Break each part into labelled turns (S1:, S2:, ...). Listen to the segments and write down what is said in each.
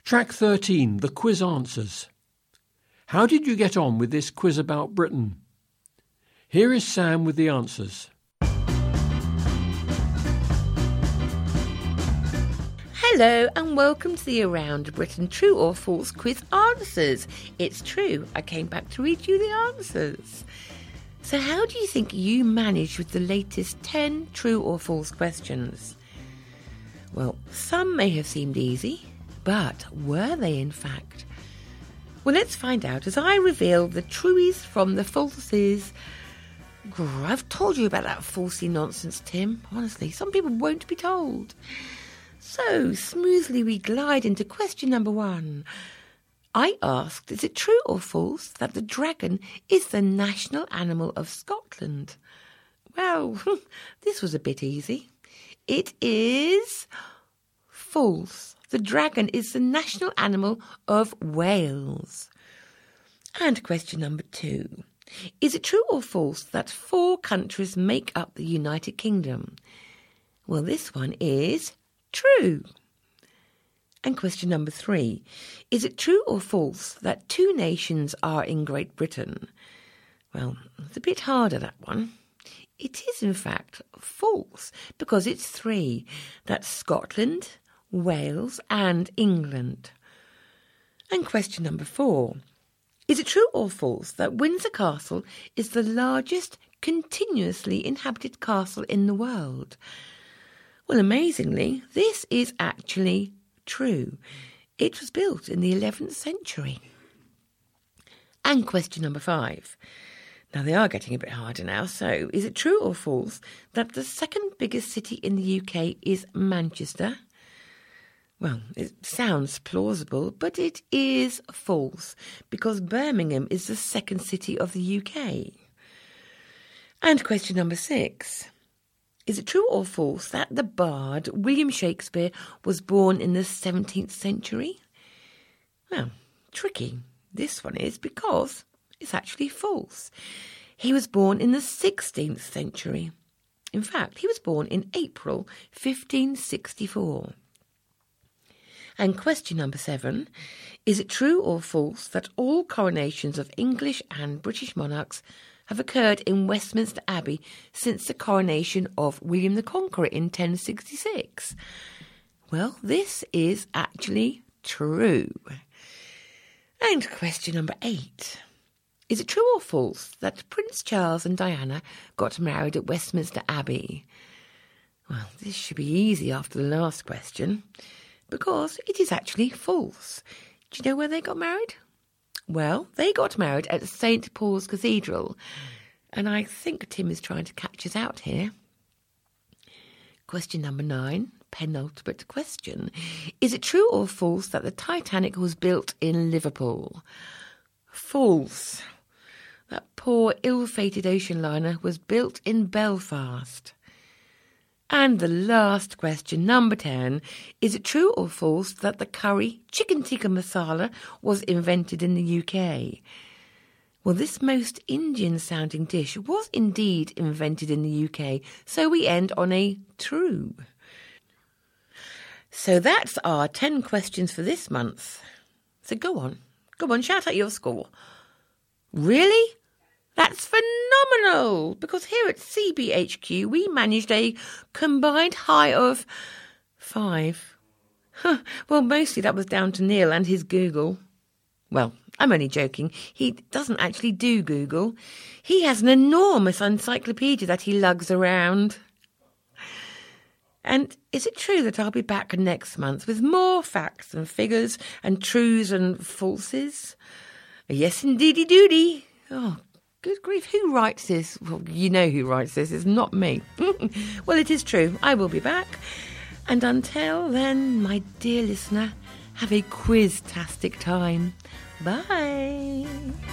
S1: Track 13, the quiz answers. How did you get on with this quiz about Britain? Here is Sam with the answers.
S2: Hello and welcome to the Around Britain True or False quiz answers. It's true, I came back to read you the answers. So how do you think you managed with the latest 10 true or false questions? Well, some may have seemed easy, but were they in fact? Well, let's find out as I reveal the truies from the falsies. I've told you about that falsy nonsense, Tim. Honestly, some people won't be told. So, smoothly we glide into question number 1. I asked, is it true or false that the dragon is the national animal of Scotland? Well, this was a bit easy. It is false. The dragon is the national animal of Wales. And question number 2. Is it true or false that 4 countries make up the United Kingdom? Well, this one is true. And question number 3. Is it true or false that 2 nations are in Great Britain? Well, it's a bit harder, that one. It is, in fact, false, because it's 3. That's Scotland, Wales and England. And question number 4. Is it true or false that Windsor Castle is the largest continuously inhabited castle in the world? Well, amazingly, this is actually true. It was built in the 11th century. And question number 5. Now, they are getting a bit harder now, so is it true or false that the second biggest city in the UK is Manchester? Well, it sounds plausible, but it is false, because Birmingham is the second city of the UK. And question number 6. Is it true or false that the bard William Shakespeare was born in the 17th century? Well, tricky. This one is, because it's actually false. He was born in the 16th century. In fact, he was born in April 1564. And question number 7, is it true or false that all coronations of English and British monarchs have occurred in Westminster Abbey since the coronation of William the Conqueror in 1066? Well, this is actually true. And question number 8, is it true or false that Prince Charles and Diana got married at Westminster Abbey? Well, this should be easy after the last question, because it is actually false. Do you know where they got married? Well, they got married at St. Paul's Cathedral, and I think Tim is trying to catch us out here. Question number 9, penultimate question. Is it true or false that the Titanic was built in Liverpool? False. That poor, ill-fated ocean liner was built in Belfast. And the last question, number 10, is it true or false that the curry chicken tikka masala was invented in the UK? Well, this most Indian-sounding dish was indeed invented in the UK, so we end on a true. So that's our 10 questions for this month. So go on, shout out your score. Really? That's phenomenal, because here at CBHQ we managed a combined high of 5. Well, mostly that was down to Neil and his Google. Well, I'm only joking. He doesn't actually do Google. He has an enormous encyclopedia that he lugs around. And is it true that I'll be back next month with more facts and figures and truths and falses? Yes, indeedy doody. Oh, good grief, who writes this? Well, you know who writes this, it's not me. Well, it is true, I will be back. And until then, my dear listener, have a quiz-tastic time. Bye.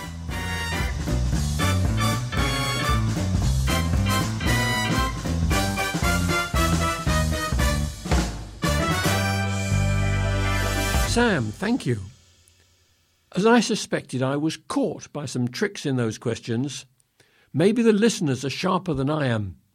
S1: Sam, thank you. As I suspected, I was caught by some tricks in those questions. Maybe the listeners are sharper than I am.